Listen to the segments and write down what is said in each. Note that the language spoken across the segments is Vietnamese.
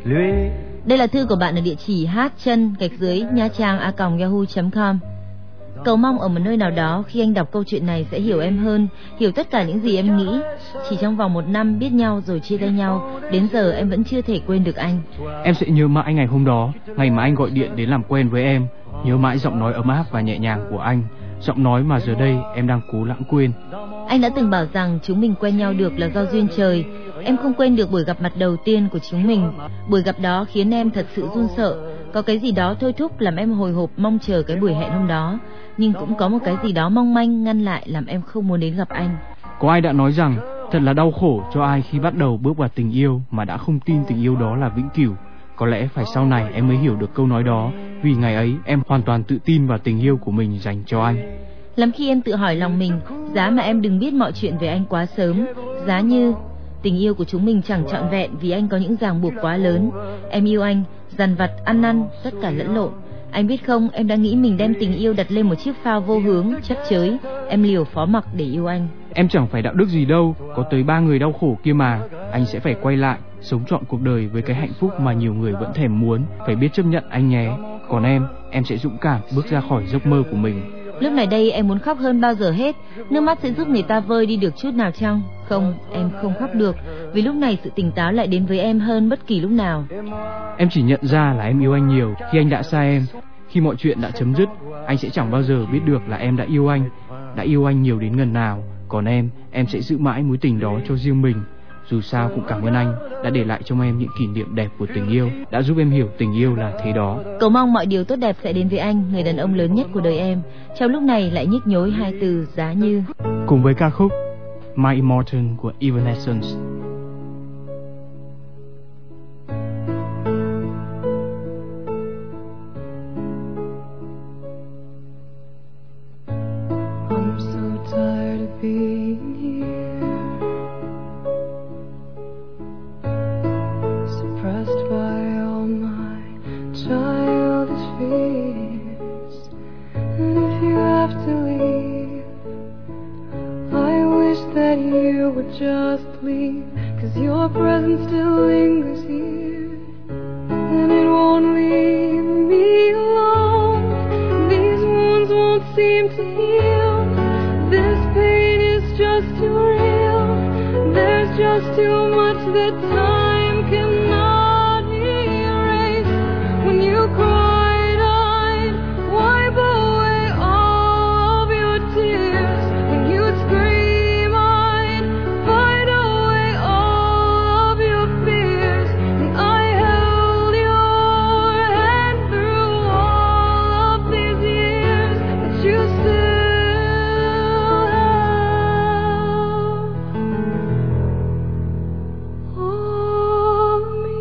Đây là thư của bạn ở địa chỉ hát_nha trang@yahoo.com. Cầu mong ở một nơi nào đó khi anh đọc câu chuyện này sẽ hiểu em hơn, hiểu tất cả những gì em nghĩ. Chỉ trong vòng 1 năm biết nhau rồi chia tay nhau, đến giờ em vẫn chưa thể quên được anh. Em sẽ nhớ mãi ngày hôm đó, ngày mà anh gọi điện đến làm quen với em. Nhớ mãi giọng nói ấm áp và nhẹ nhàng của anh, giọng nói mà giờ đây em đang cố lãng quên. Anh đã từng bảo rằng chúng mình quen nhau được là do duyên trời. Em không quên được buổi gặp mặt đầu tiên của chúng mình. Buổi gặp đó khiến em thật sự run sợ. Có cái gì đó thôi thúc làm em hồi hộp mong chờ cái buổi hẹn hôm đó. Nhưng cũng có một cái gì đó mong manh ngăn lại làm em không muốn đến gặp anh. Có ai đã nói rằng thật là đau khổ cho ai khi bắt đầu bước vào tình yêu mà đã không tin tình yêu đó là vĩnh cửu. Có lẽ phải sau này em mới hiểu được câu nói đó, vì ngày ấy em hoàn toàn tự tin vào tình yêu của mình dành cho anh. Lắm khi em tự hỏi lòng mình, giá mà em đừng biết mọi chuyện về anh quá sớm, giá như tình yêu của chúng mình chẳng trọn vẹn vì anh có những ràng buộc quá lớn. Em yêu anh, dằn vặt, ăn năn, tất cả lẫn lộn. Anh biết không, em đã nghĩ mình đem tình yêu đặt lên một chiếc phao vô hướng, chấp chới. Em liều phó mặc để yêu anh. Em chẳng phải đạo đức gì đâu, có tới 3 người đau khổ kia mà. Anh sẽ phải quay lại, sống trọn cuộc đời với cái hạnh phúc mà nhiều người vẫn thèm muốn. Phải biết chấp nhận anh nhé. Còn em sẽ dũng cảm bước ra khỏi giấc mơ của mình. Lúc này đây em muốn khóc hơn bao giờ hết. Nước mắt sẽ giúp người ta vơi đi được chút nào chăng? Không, em không khóc được, vì lúc này sự tỉnh táo lại đến với em hơn bất kỳ lúc nào. Em chỉ nhận ra là em yêu anh nhiều khi anh đã xa em. Khi mọi chuyện đã chấm dứt, anh sẽ chẳng bao giờ biết được là em đã yêu anh nhiều đến ngần nào. Còn em sẽ giữ mãi mối tình đó cho riêng mình. Dù sao cũng cảm ơn anh đã để lại trong em những kỷ niệm đẹp của tình yêu, đã giúp em hiểu tình yêu là thế đó. Cầu mong mọi điều tốt đẹp sẽ đến với anh, người đàn ông lớn nhất của đời em. Trong lúc này lại nhức nhối 2 từ giá như. Cùng với ca khúc My Immortal của Evanescence. I'm so tired of being here, suppressed by all my childish fears. And if you have to leave, I wish that you would just leave, 'cause your presence still lingers here, and it won't leave me alone. These wounds won't seem to heal. This pain is just too real. There's just too much that time cannot erase. When you cried, I'd wipe away all of your tears. When you scream, I'd fight away all of your fears. And I held your hand through all of these years that you still have. All of me.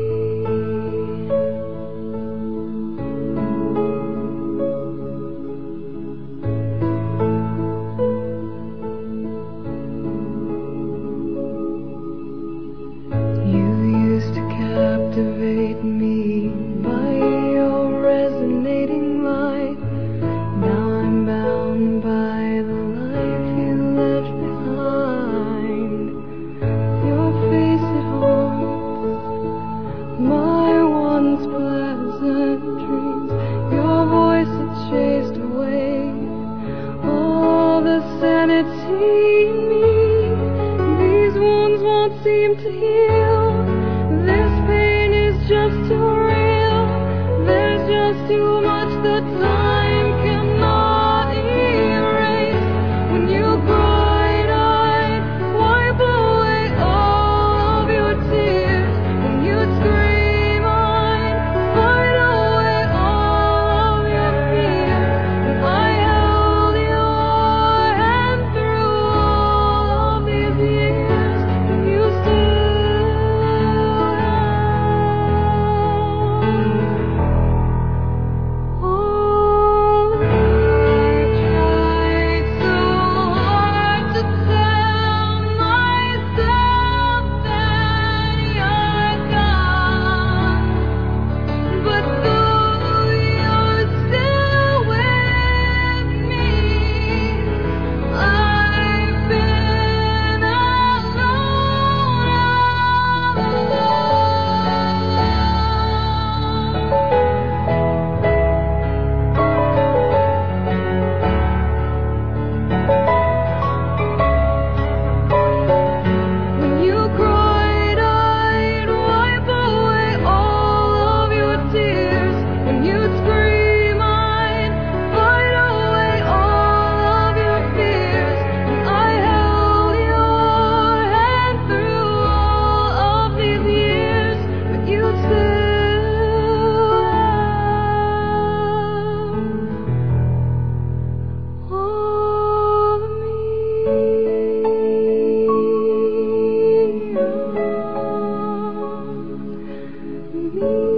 You used to captivate me by your resonating light. Now I'm bound by the life you left behind. Your face it haunts my once pleasant dreams. Your voice it chased away all the sanity in me. These wounds won't seem to heal. This pain is just too real. There's just too much that time cannot erase. When you cried, I'd wipe away all of your tears. When you screamed, me.